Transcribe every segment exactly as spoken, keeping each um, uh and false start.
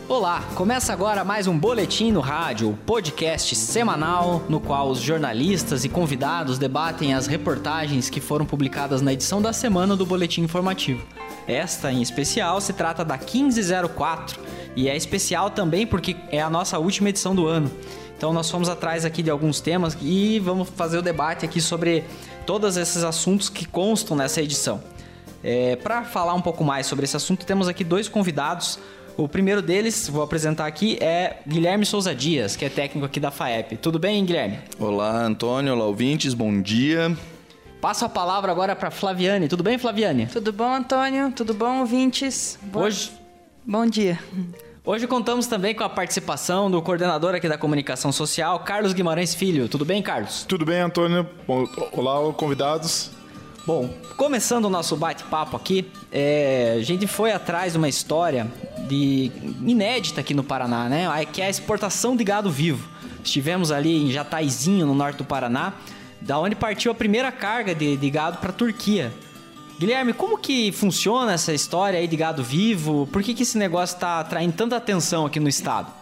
Olá, começa agora mais um Boletim no Rádio, o podcast semanal no qual os jornalistas e convidados debatem as reportagens que foram publicadas na edição da semana do Boletim Informativo. Esta, em especial, se trata da quinze zero quatro e é especial também porque é a nossa última edição do ano. Então nós fomos atrás aqui de alguns temas e vamos fazer o debate aqui sobre todos esses assuntos que constam nessa edição. É, para falar um pouco mais sobre esse assunto, temos aqui dois convidados. O primeiro deles, vou apresentar aqui, é Guilherme Souza Dias, que é técnico aqui da FAEP. Tudo bem, Guilherme? Olá, Antônio. Olá, ouvintes. Bom dia. Passo a palavra agora para Flaviane. Tudo bem, Flaviane? Tudo bom, Antônio? Tudo bom, ouvintes? Boa... Hoje... Bom dia. Hoje contamos também com a participação do coordenador aqui da comunicação social, Carlos Guimarães Filho. Tudo bem, Carlos? Tudo bem, Antônio. Olá, convidados. Bom, começando o nosso bate-papo aqui, é, a gente foi atrás de uma história de, inédita aqui no Paraná, né? Que é a exportação de gado vivo. Estivemos ali em Jataizinho, no norte do Paraná, da onde partiu a primeira carga de, de gado para a Turquia. Guilherme, como que funciona essa história aí de gado vivo? Por que que esse negócio está atraindo tanta atenção aqui no estado?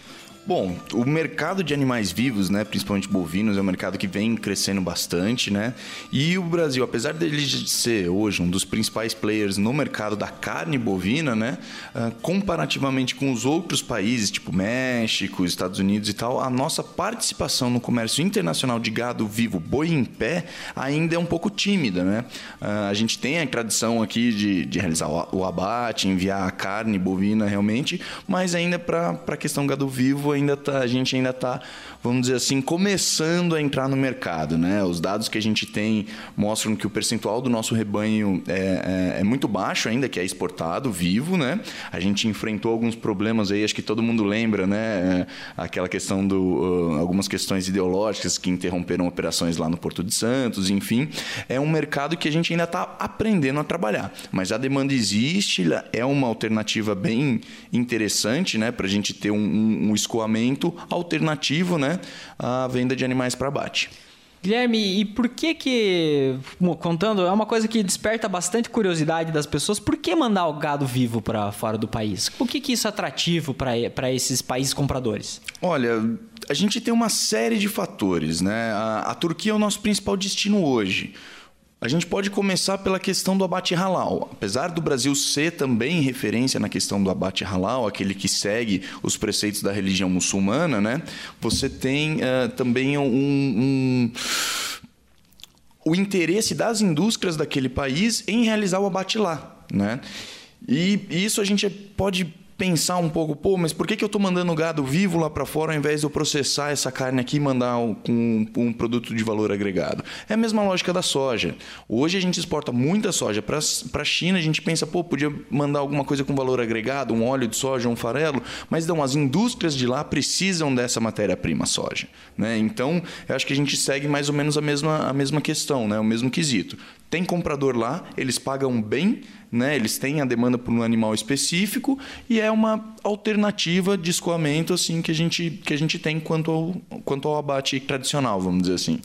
Bom, o mercado de animais vivos, né, principalmente bovinos, é um mercado que vem crescendo bastante, né? E o Brasil, apesar dele ser hoje um dos principais players no mercado da carne bovina, né, uh, comparativamente com os outros países, tipo México, Estados Unidos e tal, a nossa participação no comércio internacional de gado vivo, boi em pé, ainda é um pouco tímida, né? Uh, a gente tem a tradição aqui de, de realizar o, o abate, enviar a carne bovina realmente, mas ainda para a questão gado vivo, ainda tá, a gente ainda está, vamos dizer assim, começando a entrar no mercado, né? Os dados que a gente tem mostram que o percentual do nosso rebanho é, é, é muito baixo ainda, que é exportado vivo, né? A gente enfrentou alguns problemas aí, acho que todo mundo lembra, né? Aquela questão do... Uh, algumas questões ideológicas que interromperam operações lá no Porto de Santos, enfim. É um mercado que a gente ainda está aprendendo a trabalhar, mas a demanda existe, é uma alternativa bem interessante, né? Para a gente ter um, um, um escoamento alternativo, né, à venda de animais para abate. Guilherme, e por que que, contando, é uma coisa que desperta bastante curiosidade das pessoas, por que mandar o gado vivo para fora do país? Por que que isso é atrativo para esses países compradores? Olha, a gente tem uma série de fatores, né? A, a Turquia é o nosso principal destino hoje. A gente pode começar pela questão do abate halal. Apesar do Brasil ser também referência na questão do abate halal, aquele que segue os preceitos da religião muçulmana, né? Você tem uh, também um, um, o interesse das indústrias daquele país em realizar o abate lá, né? E isso a gente pode pensar um pouco, pô, mas por que que eu estou mandando gado vivo lá para fora ao invés de eu processar essa carne aqui e mandar um, um, um produto de valor agregado? É a mesma lógica da soja. Hoje a gente exporta muita soja para a China, a gente pensa, pô, podia mandar alguma coisa com valor agregado, um óleo de soja, um farelo, mas não, as indústrias de lá precisam dessa matéria-prima soja, né? Então, eu acho que a gente segue mais ou menos a mesma, a mesma questão, né? O mesmo quesito. Tem comprador lá, eles pagam bem, né? Eles têm a demanda por um animal específico e é uma alternativa de escoamento assim, que, a gente, que a gente tem quanto ao, quanto ao abate tradicional, vamos dizer assim.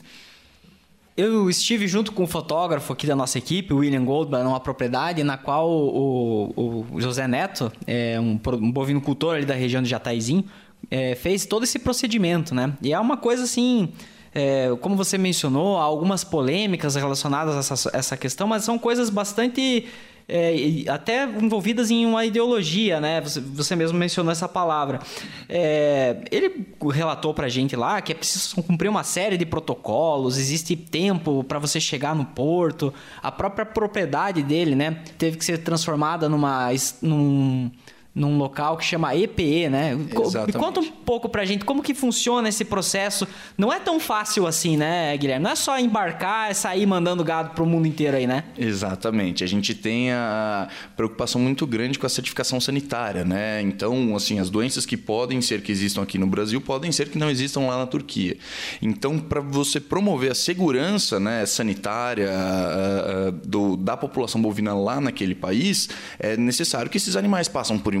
Eu estive junto com o fotógrafo aqui da nossa equipe, o William Goldman, numa propriedade na qual o, o José Neto, é um, um bovinocultor ali da região de Jataizinho, é, fez todo esse procedimento, né? E é uma coisa assim... É, como você mencionou, há algumas polêmicas relacionadas a essa, essa questão, mas são coisas bastante... É, até envolvidas em uma ideologia, né? Você, você mesmo mencionou essa palavra. É, ele relatou pra gente lá que é preciso cumprir uma série de protocolos, existe tempo para você chegar no porto, a própria propriedade dele, né? Teve que ser transformada numa... Num, num local que chama E P E, né? Exatamente. Me conta um pouco pra gente como que funciona esse processo. Não é tão fácil assim, né, Guilherme? Não é só embarcar e sair mandando gado pro mundo inteiro aí, né? Exatamente. A gente tem a preocupação muito grande com a certificação sanitária, né? Então, assim, as doenças que podem ser que existam aqui no Brasil podem ser que não existam lá na Turquia. Então, para você promover a segurança, né, sanitária uh, uh, do, da população bovina lá naquele país, é necessário que esses animais passem por um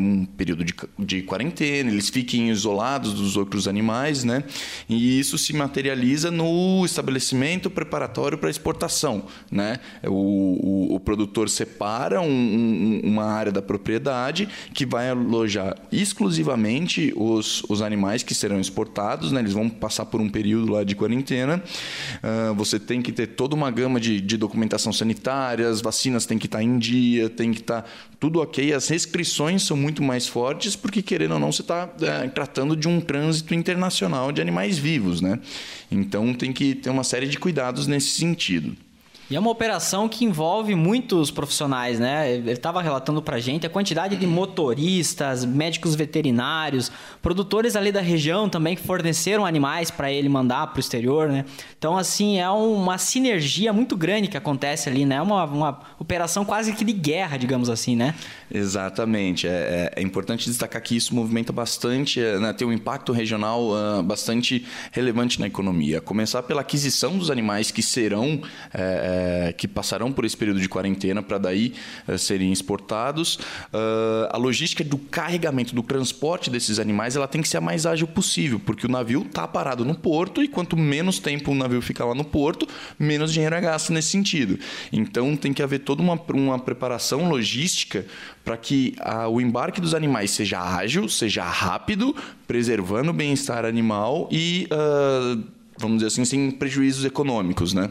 um período de, de quarentena, eles fiquem isolados dos outros animais, né? E isso se materializa no estabelecimento preparatório para exportação, né? O, o, o produtor separa um, um, uma área da propriedade que vai alojar exclusivamente os, os animais que serão exportados, né? Eles vão passar por um período lá de quarentena. Uh, você tem que ter toda uma gama de, de documentação sanitária, as vacinas têm que estar em dia, tem que estar tudo ok. As restrições são muito mais fortes porque, querendo ou não, você está é, tratando de um trânsito internacional de animais vivos, né? Então tem que ter uma série de cuidados nesse sentido. E é uma operação que envolve muitos profissionais, né? Ele estava relatando para a gente a quantidade de motoristas, médicos veterinários, produtores ali da região também que forneceram animais para ele mandar para o exterior, né? Então, assim, é uma sinergia muito grande que acontece ali, né? Uma, uma operação quase que de guerra, digamos assim, né? Exatamente. É, é importante destacar que isso movimenta bastante, né? Tem um impacto regional uh, bastante relevante na economia. A começar pela aquisição dos animais que serão... É, É, que passarão por esse período de quarentena para daí é, serem exportados. Uh, a logística do carregamento, do transporte desses animais, ela tem que ser a mais ágil possível, porque o navio está parado no porto e quanto menos tempo o navio fica lá no porto, menos dinheiro é gasto nesse sentido. Então tem que haver toda uma, uma preparação logística para que a, o embarque dos animais seja ágil, seja rápido, preservando o bem-estar animal e, uh, vamos dizer assim, sem prejuízos econômicos, né?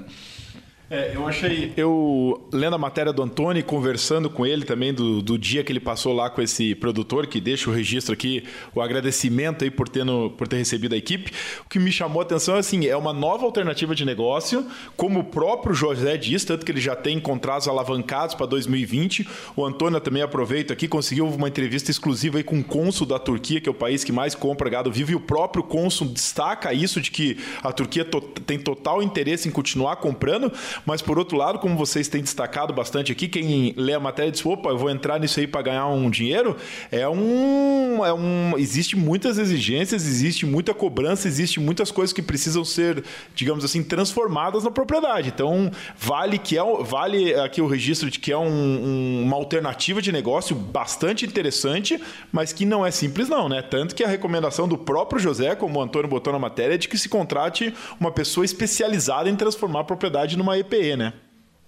É, eu achei, eu lendo a matéria do Antônio, conversando com ele também do, do dia que ele passou lá com esse produtor, que deixa o registro aqui, o agradecimento aí por ter, no, por ter recebido a equipe, o que me chamou a atenção é assim, é uma nova alternativa de negócio, como o próprio José diz, tanto que ele já tem contratos alavancados para dois mil e vinte, o Antônio também aproveita aqui, conseguiu uma entrevista exclusiva aí com o cônsul da Turquia, que é o país que mais compra gado vivo, e o próprio cônsul destaca isso, de que a Turquia to- tem total interesse em continuar comprando. Mas, por outro lado, como vocês têm destacado bastante aqui, quem lê a matéria diz, opa, eu vou entrar nisso aí para ganhar um dinheiro, é um, é um... Existe muitas exigências, existe muita cobrança, existe muitas coisas que precisam ser, digamos assim, transformadas na propriedade. Então, vale, que é, vale aqui o registro de que é um, um, uma alternativa de negócio bastante interessante, mas que não é simples não, né? Tanto que a recomendação do próprio José, como o Antônio botou na matéria, é de que se contrate uma pessoa especializada em transformar a propriedade numa E P E, né?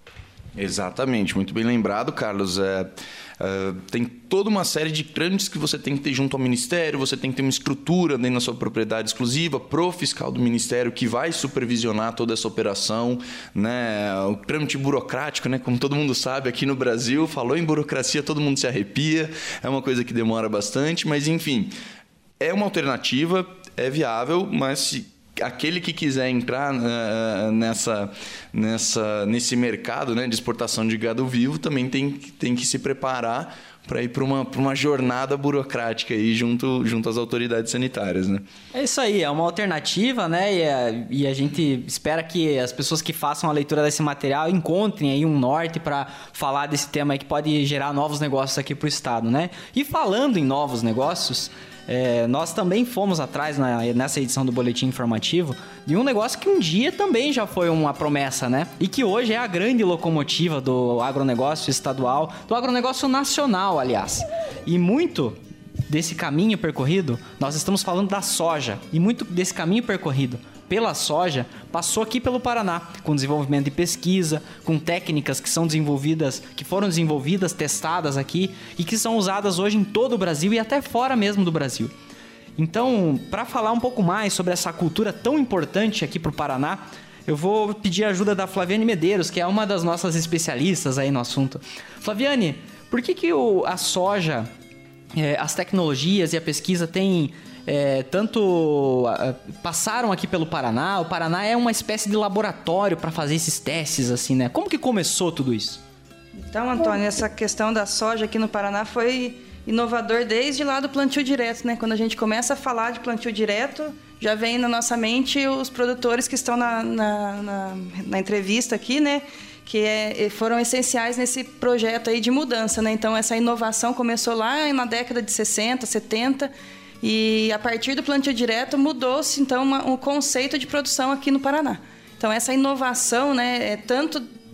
Exatamente, muito bem lembrado, Carlos. É, é, tem toda uma série de trâmites que você tem que ter junto ao Ministério, você tem que ter uma estrutura dentro da sua propriedade exclusiva, pro fiscal do Ministério que vai supervisionar toda essa operação, né? O trâmite burocrático, né? Como todo mundo sabe, aqui no Brasil, falou em burocracia, todo mundo se arrepia, é uma coisa que demora bastante, mas enfim, é uma alternativa, é viável, mas se aquele que quiser entrar uh, nessa, nessa, nesse mercado, né, de exportação de gado vivo também tem, tem que se preparar para ir para uma, para uma jornada burocrática aí junto, junto às autoridades sanitárias, né? É isso aí, é uma alternativa, né? E a, e a gente espera que as pessoas que façam a leitura desse material encontrem aí um norte para falar desse tema aí que pode gerar novos negócios aqui para o estado, né? E falando em novos negócios, É, nós também fomos atrás, na, nessa edição do Boletim Informativo, de um negócio que um dia também já foi uma promessa, né? E que hoje é a grande locomotiva do agronegócio estadual, do agronegócio nacional, aliás. E muito desse caminho percorrido, nós estamos falando da soja. E muito desse caminho percorrido pela soja passou aqui pelo Paraná, com desenvolvimento de pesquisa, com técnicas que são desenvolvidas, que foram desenvolvidas, testadas aqui e que são usadas hoje em todo o Brasil e até fora mesmo do Brasil. Então, para falar um pouco mais sobre essa cultura tão importante aqui para o Paraná, eu vou pedir a ajuda da Flaviane Medeiros, que é uma das nossas especialistas aí no assunto. Flaviane, por que que o, a soja, é, as tecnologias e a pesquisa têm É, tanto uh, passaram aqui pelo Paraná? O Paraná é uma espécie de laboratório para fazer esses testes, assim, né? Como que começou tudo isso? Então, Antônio, essa questão da soja aqui no Paraná foi inovador desde lá do plantio direto, né? Quando a gente começa a falar de plantio direto, já vem na nossa mente os produtores que estão na, na, na, na entrevista aqui, né? Que é, foram essenciais nesse projeto aí de mudança, né? Então, essa inovação começou lá na década de sessenta, setenta, e a partir do plantio direto mudou-se então uma, um conceito de produção aqui no Paraná. Então essa inovação, né, é tanto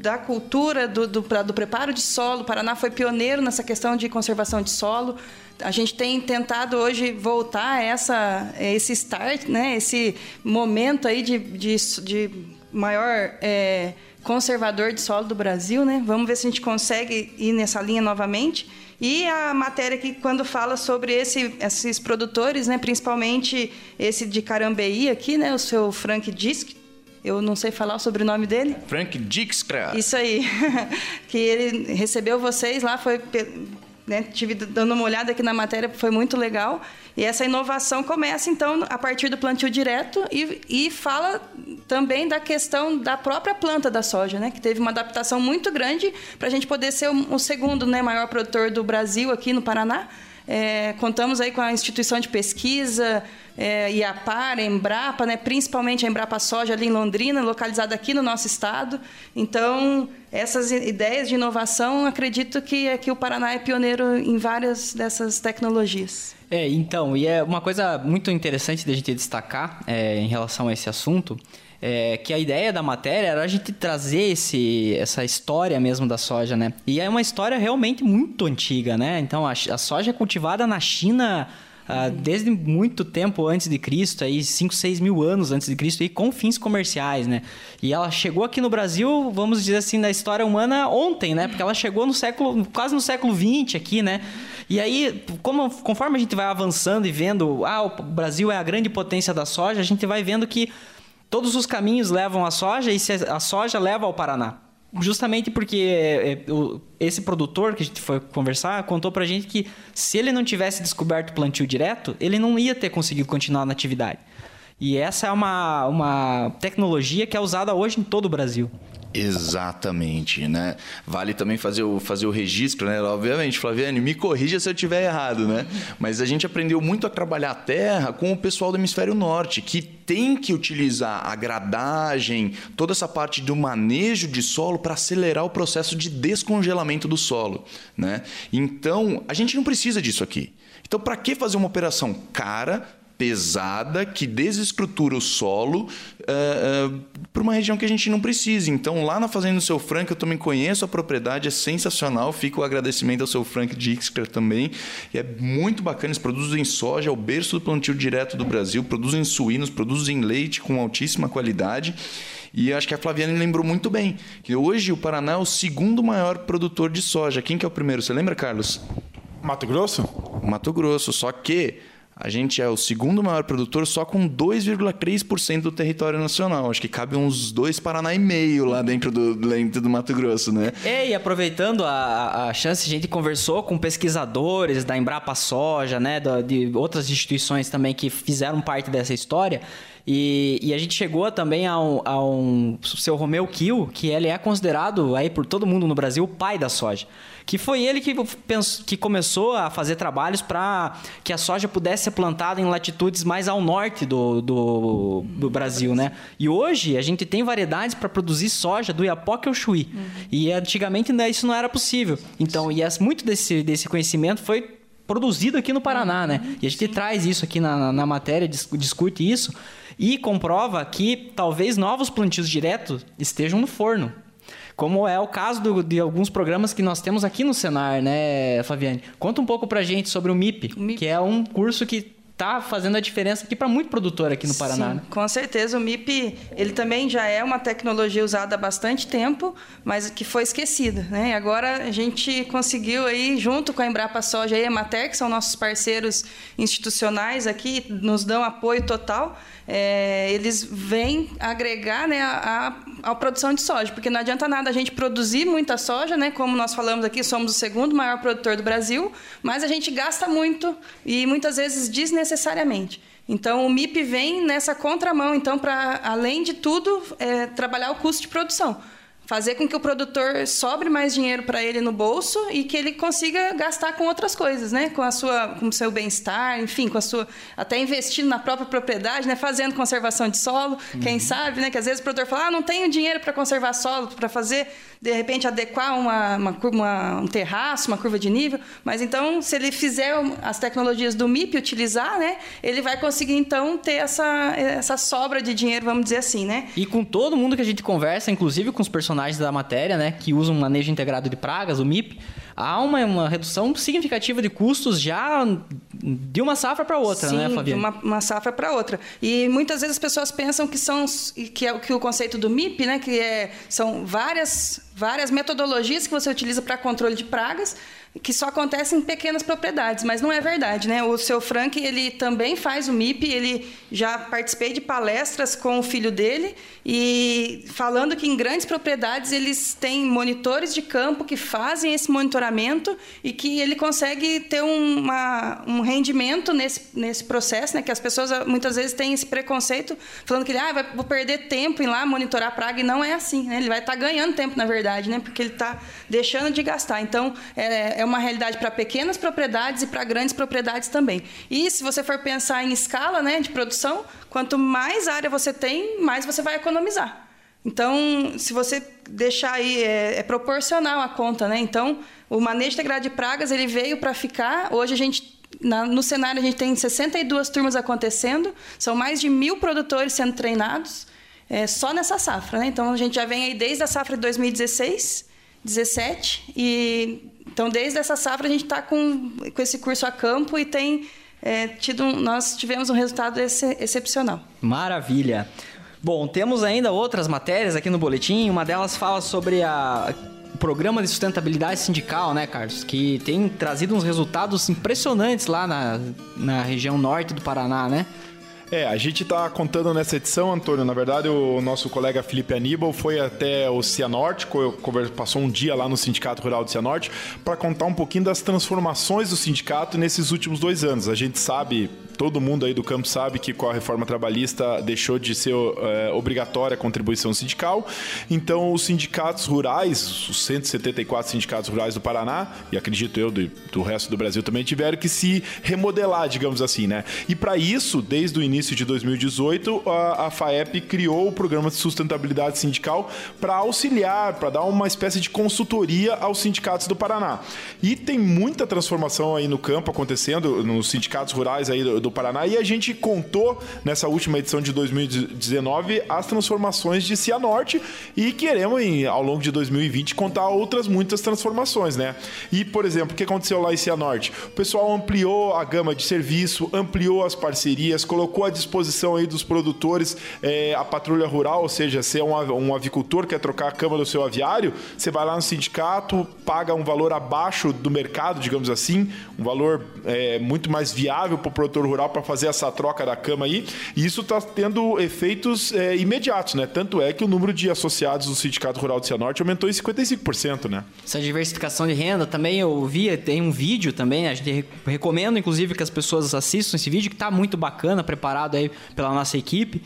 da cultura, do, do, do preparo de solo. O Paraná foi pioneiro nessa questão de conservação de solo. A gente tem tentado hoje voltar a essa, esse start, né? Esse momento aí de, de, de maior é, conservador de solo do Brasil, né? Vamos ver se a gente consegue ir nessa linha novamente. E a matéria aqui, quando fala sobre esse, esses produtores, né? Principalmente esse de Carambeí aqui, né? O seu Frank Disk. Eu não sei falar o sobrenome dele. Frank Dijkstra. Isso aí. Que ele recebeu vocês lá, foi... Né, tive dando uma olhada aqui na matéria, foi muito legal. E essa inovação começa, então, a partir do plantio direto e, e fala também da questão da própria planta da soja, né, que teve uma adaptação muito grande para a gente poder ser o, o segundo, né, maior produtor do Brasil aqui no Paraná. É, contamos aí com a instituição de pesquisa, é, IAPAR, Embrapa, né, principalmente a Embrapa Soja ali em Londrina, localizada aqui no nosso estado. Então, essas ideias de inovação, acredito que aqui o Paraná é pioneiro em várias dessas tecnologias. É, então, e é uma coisa muito interessante da gente destacar é, em relação a esse assunto, é que a ideia da matéria era a gente trazer esse, essa história mesmo da soja, né? E é uma história realmente muito antiga, né? Então, a, a soja é cultivada na China ah, desde muito tempo antes de Cristo, aí cinco, seis mil anos antes de Cristo, e com fins comerciais, né? E ela chegou aqui no Brasil, vamos dizer assim, na história humana ontem, né? Porque ela chegou no século, quase no século vinte aqui, né? E aí, como, conforme a gente vai avançando e vendo, ah, o Brasil é a grande potência da soja, a gente vai vendo que todos os caminhos levam à soja e a soja leva ao Paraná. Justamente porque esse produtor que a gente foi conversar contou pra gente que se ele não tivesse descoberto o plantio direto, ele não ia ter conseguido continuar na atividade. E essa é uma, uma tecnologia que é usada hoje em todo o Brasil. Exatamente, né? Vale também fazer o, fazer o registro, né? Obviamente, Flaviane, me corrija se eu estiver errado, né? Mas a gente aprendeu muito a trabalhar a terra com o pessoal do Hemisfério Norte, que tem que utilizar a gradagem, toda essa parte do manejo de solo para acelerar o processo de descongelamento do solo, né? Então, a gente não precisa disso aqui. Então, para que fazer uma operação cara, pesada, que desestrutura o solo uh, uh, para uma região que a gente não precisa? Então, lá na Fazenda do Seu Frank, eu também conheço a propriedade, é sensacional. Fica o agradecimento ao seu Frank Dijkstra também. E é muito bacana, eles produzem soja, é o berço do plantio direto do Brasil, produzem suínos, produzem leite com altíssima qualidade. E acho que a Flaviane lembrou muito bem, que hoje o Paraná é o segundo maior produtor de soja. Quem que é o primeiro? Você lembra, Carlos? Mato Grosso? Mato Grosso, só que a gente é o segundo maior produtor só com dois vírgula três por cento do território nacional. Acho que cabe uns dois Paraná e meio lá dentro do, dentro do Mato Grosso, né? É, e aproveitando a, a chance, a gente conversou com pesquisadores da Embrapa Soja, né, de outras instituições também que fizeram parte dessa história. E, e a gente chegou também a um, a um seu Romeu Kiel, que ele é considerado aí por todo mundo no Brasil o pai da soja. Que foi ele que, pensou, que começou a fazer trabalhos para que a soja pudesse ser plantada em latitudes mais ao norte do, do, do Brasil, né? E hoje a gente tem variedades para produzir soja do Iapoque ao Chuí. Uhum. E antigamente isso não era possível. Então, e muito desse, desse conhecimento foi produzido aqui no Paraná, né? E a gente Sim. traz isso aqui na, na matéria, discute isso e comprova que talvez novos plantios diretos estejam no forno. Como é o caso do, de alguns programas que nós temos aqui no Senar, né, Flaviane? Conta um pouco pra gente sobre o M I P, o M I P. Que é um curso que está fazendo a diferença aqui para muito produtor aqui no Paraná. Sim, né? Com certeza. O M I P, ele também já é uma tecnologia usada há bastante tempo, mas que foi esquecida, né? E agora a gente conseguiu aí, junto com a Embrapa Soja e a Emater, que são nossos parceiros institucionais aqui, nos dão apoio total. É, eles vêm agregar, né, a, a, a produção de soja, porque não adianta nada a gente produzir muita soja, né, como nós falamos aqui, somos o segundo maior produtor do Brasil, mas a gente gasta muito e muitas vezes desnecessariamente. Então, o M I P vem nessa contramão, então, para, além de tudo, é, trabalhar o custo de produção. Fazer com que o produtor sobre mais dinheiro para ele no bolso e que ele consiga gastar com outras coisas, né? Com a sua, com o seu bem-estar, enfim, com a sua, até investindo na própria propriedade, né? Fazendo conservação de solo, uhum. Quem sabe, né? Que às vezes o produtor fala, ah, não tenho dinheiro para conservar solo, para fazer de repente, adequar uma, uma, uma, um terraço, uma curva de nível, mas então, se ele fizer as tecnologias do M I P utilizar, né, ele vai conseguir, então, ter essa, essa sobra de dinheiro, vamos dizer assim, né? E com todo mundo que a gente conversa, inclusive com os personagens da matéria, né, que usam manejo integrado de pragas, o M I P, há uma, uma redução significativa de custos já de uma safra para outra, Sim, né, Fabiana? de uma, uma safra para outra. E muitas vezes as pessoas pensam que são que é que o conceito do M I P, né, que é, são várias várias metodologias que você utiliza para controle de pragas, que só acontecem em pequenas propriedades, mas não é verdade, né? O seu Frank, ele também faz o M I P, ele já participei de palestras com o filho dele e falando que em grandes propriedades eles têm monitores de campo que fazem esse monitoramento e que ele consegue ter uma, um rendimento nesse, nesse processo, né? Que as pessoas muitas vezes têm esse preconceito falando que ele ah, vai, vou perder tempo em lá monitorar a praga, e não é assim, né? Ele vai estar ganhando tempo, na verdade, né? Porque ele está deixando de gastar. Então, é, é uma realidade para pequenas propriedades e para grandes propriedades também. E se você for pensar em escala, né, de produção, quanto mais área você tem, mais você vai economizar. Então, se você deixar aí, é, é proporcional a conta, né? Então, o manejo integrado de pragas, ele veio para ficar. Hoje a gente, na, no cenário, a gente tem sessenta e duas turmas acontecendo, são mais de mil produtores sendo treinados, é, só nessa safra, né? Então, a gente já vem aí desde a safra de dois mil e dezesseis, dezessete, e então, desde essa safra, a gente está com, com esse curso a campo e tem é, tido um, nós tivemos um resultado ex excepcional. Maravilha! Bom, temos ainda outras matérias aqui no boletim. Uma delas fala sobre a, o programa de sustentabilidade sindical, né, Carlos? Que tem trazido uns resultados impressionantes lá na, na região norte do Paraná, né? É, a gente está contando nessa edição, Antônio, na verdade o nosso colega Felipe Aníbal foi até o Cianorte, passou um dia lá no Sindicato Rural do Cianorte para contar um pouquinho das transformações do sindicato nesses últimos dois anos. A gente sabe, todo mundo aí do campo sabe que com a reforma trabalhista deixou de ser é, obrigatória a contribuição sindical, então os sindicatos rurais, os cento e setenta e quatro sindicatos rurais do Paraná, e acredito eu do, do resto do Brasil também, tiveram que se remodelar, digamos assim, né? E para isso, desde o início de dois mil e dezoito, a, a FAEP criou o Programa de Sustentabilidade Sindical para auxiliar, para dar uma espécie de consultoria aos sindicatos do Paraná. E tem muita transformação aí no campo acontecendo, nos sindicatos rurais aí do, do Paraná, e a gente contou nessa última edição de dois mil e dezenove as transformações de Cianorte e queremos, em, ao longo de dois mil e vinte, contar outras muitas transformações, né? E, por exemplo, o que aconteceu lá em Cianorte? O pessoal ampliou a gama de serviço, ampliou as parcerias, colocou à disposição aí dos produtores é, a patrulha rural, ou seja, se é um, um avicultor quer trocar a cama do seu aviário, você vai lá no sindicato, paga um valor abaixo do mercado, digamos assim, um valor é, muito mais viável para o produtor rural para fazer essa troca da cama aí, e isso está tendo efeitos é, imediatos, né? Tanto é que o número de associados do Sindicato Rural do Cianorte aumentou em cinquenta e cinco por cento, né? Essa diversificação de renda também eu vi, tem um vídeo também, a gente recomenda inclusive que as pessoas assistam esse vídeo, que está muito bacana, preparado aí pela nossa equipe,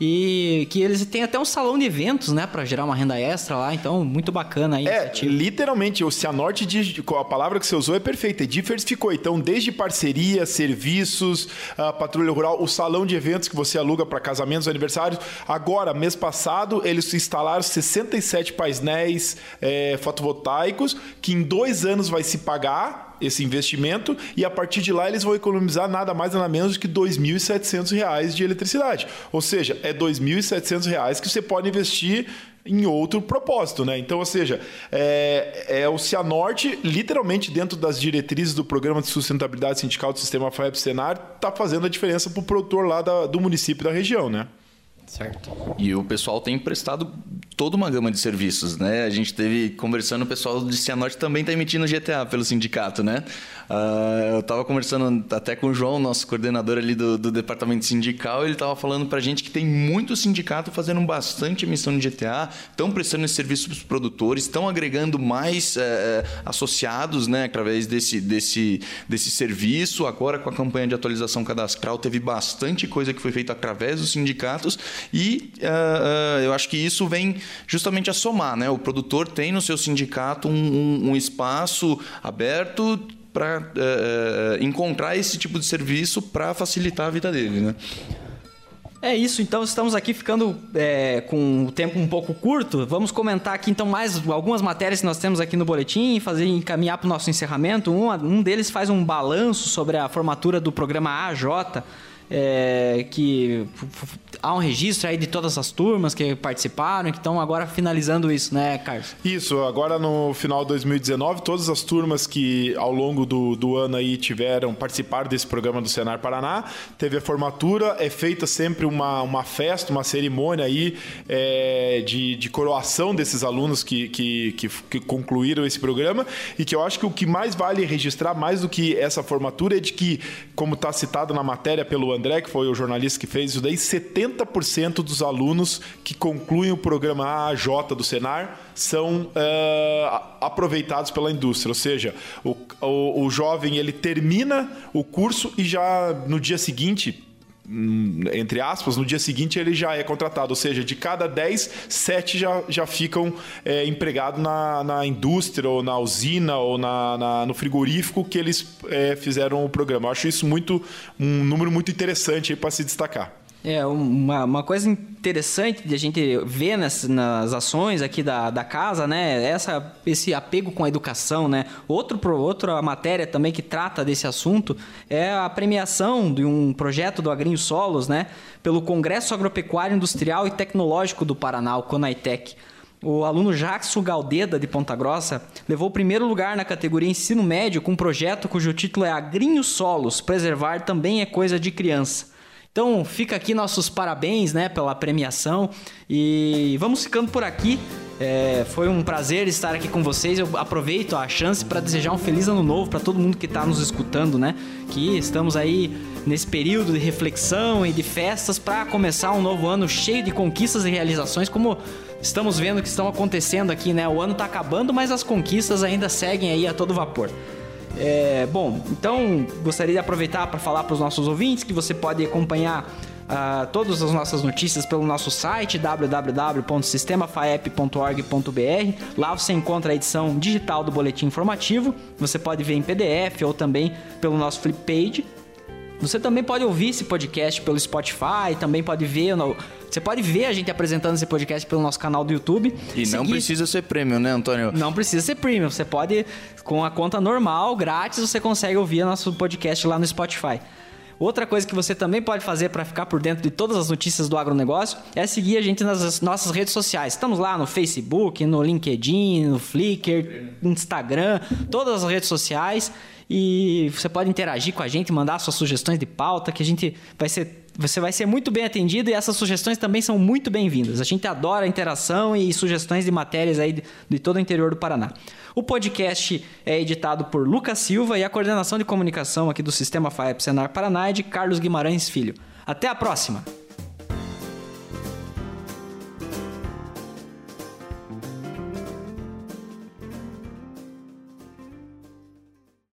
e que eles têm até um salão de eventos, né, para gerar uma renda extra lá, então muito bacana aí. É, literalmente, o Cianorte, a palavra que você usou é perfeita, diversificou, então desde parceria, serviços, a patrulha rural, o salão de eventos que você aluga para casamentos, aniversários. Agora, mês passado, eles instalaram sessenta e sete painéis é, fotovoltaicos, que em dois anos vai se pagar esse investimento, e a partir de lá eles vão economizar nada mais nada menos do que dois mil e setecentos reais de eletricidade. Ou seja, é dois mil e setecentos reais que você pode investir em outro propósito, né? Então, ou seja, é, é o Cianorte, literalmente dentro das diretrizes do Programa de Sustentabilidade Sindical do Sistema FAEP-Senar, está fazendo a diferença para o produtor lá da, do município da região, né? Certo. E o pessoal tem prestado toda uma gama de serviços, né? A gente teve conversando, o pessoal de Cianorte também está emitindo G T A pelo sindicato, né? Uh, eu estava conversando até com o João, nosso coordenador ali do, do departamento sindical, ele estava falando para a gente que tem muito sindicato fazendo bastante emissão de G T A, estão prestando esse serviço para os produtores, estão agregando mais é, associados, né, através desse, desse, desse serviço. Agora, com a campanha de atualização cadastral, teve bastante coisa que foi feita através dos sindicatos. E uh, uh, eu acho que isso vem justamente a somar, né? O produtor tem no seu sindicato um, um, um espaço aberto para uh, encontrar esse tipo de serviço para facilitar a vida dele, né? É isso, então estamos aqui ficando é, com o tempo um pouco curto. Vamos comentar aqui então mais algumas matérias que nós temos aqui no boletim e fazer encaminhar para o nosso encerramento. Um, um deles faz um balanço sobre a formatura do programa A J, é, que há um registro aí de todas as turmas que participaram, que estão agora finalizando isso, né, Carlos? Isso, agora no final de dois mil e dezenove, todas as turmas que ao longo do, do ano aí tiveram, participaram desse programa do Senar Paraná, teve a formatura, é feita sempre uma, uma festa, uma cerimônia aí é, de, de coroação desses alunos que, que, que, que concluíram esse programa, e que eu acho que o que mais vale registrar, mais do que essa formatura, é de que, como está citado na matéria pelo André, que foi o jornalista que fez isso daí, setenta por cento dos alunos que concluem o programa A J do Senar são uh, aproveitados pela indústria, ou seja, o, o, o jovem ele termina o curso e já no dia seguinte, entre aspas, no dia seguinte ele já é contratado, ou seja, de cada dez, sete já, já ficam é, empregados na, na indústria ou na usina ou na, na, no frigorífico que eles é, fizeram o programa. Eu acho isso muito, um número muito interessante para se destacar. É, uma, uma coisa interessante de a gente ver nas, nas ações aqui da, da casa, né? Essa, esse apego com a educação, né? Outro, outra matéria também que trata desse assunto é a premiação de um projeto do Agrinho Solos, né? Pelo Congresso Agropecuário Industrial e Tecnológico do Paraná, o CONAITEC. O aluno Jackson Galdeda, de Ponta Grossa, levou o primeiro lugar na categoria Ensino Médio com um projeto cujo título é Agrinho Solos, preservar também é coisa de criança. Então, fica aqui nossos parabéns, né, pela premiação, e vamos ficando por aqui. É, foi um prazer estar aqui com vocês. Eu aproveito a chance para desejar um feliz ano novo para todo mundo que está nos escutando, né? Que estamos aí nesse período de reflexão e de festas para começar um novo ano cheio de conquistas e realizações, como estamos vendo que estão acontecendo aqui, né? O ano está acabando, mas as conquistas ainda seguem aí a todo vapor. É, bom, então gostaria de aproveitar para falar para os nossos ouvintes que você pode acompanhar uh, todas as nossas notícias pelo nosso site w w w ponto sistema faep ponto org ponto b r. Lá você encontra a edição digital do boletim informativo, você pode ver em P D F ou também pelo nosso flip page. Você também pode ouvir esse podcast pelo Spotify, também pode ver... No... Você pode ver a gente apresentando esse podcast pelo nosso canal do YouTube. E seguir... não precisa ser premium, né, Antônio? Não precisa ser premium. Você pode, com a conta normal, grátis, você consegue ouvir o nosso podcast lá no Spotify. Outra coisa que você também pode fazer para ficar por dentro de todas as notícias do agronegócio é seguir a gente nas nossas redes sociais. Estamos lá no Facebook, no LinkedIn, no Flickr, no Instagram, todas as redes sociais. E você pode interagir com a gente, mandar suas sugestões de pauta, que a gente vai ser, você vai ser muito bem atendido, e essas sugestões também são muito bem-vindas. A gente adora a interação e sugestões de matérias aí de, de todo o interior do Paraná. O podcast é editado por Lucas Silva e a coordenação de comunicação aqui do Sistema Faep Senar Paraná é de Carlos Guimarães Filho. Até a próxima!